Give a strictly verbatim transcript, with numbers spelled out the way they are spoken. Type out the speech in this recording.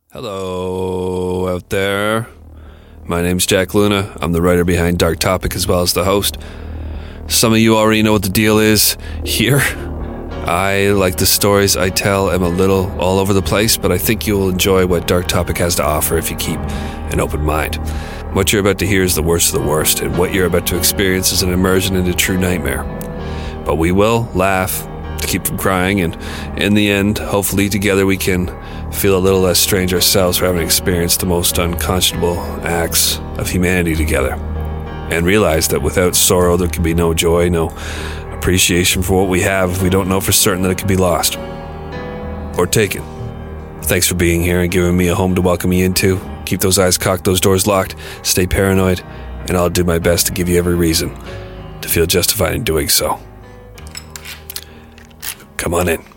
Hello out there. My name's Jack Luna. I'm the writer behind Dark Topic as well as the host. Some of you already know what the deal is here. I, like the stories I tell, am a little all over the place, but I think you'll enjoy what Dark Topic has to offer if you keep an open mind. What you're about to hear is the worst of the worst, and what you're about to experience is an immersion into true nightmare. But we will laugh to keep from crying, and in the end, hopefully together we can feel a little less strange ourselves for having experienced the most unconscionable acts of humanity together, and realize that without sorrow there can be no joy, no appreciation for what we have if we don't know for certain that it can be lost or taken. Thanks for being here and giving me a home to welcome you into. Keep those eyes cocked, those doors locked, stay paranoid, and I'll do my best to give you every reason to feel justified in doing so. Come on in.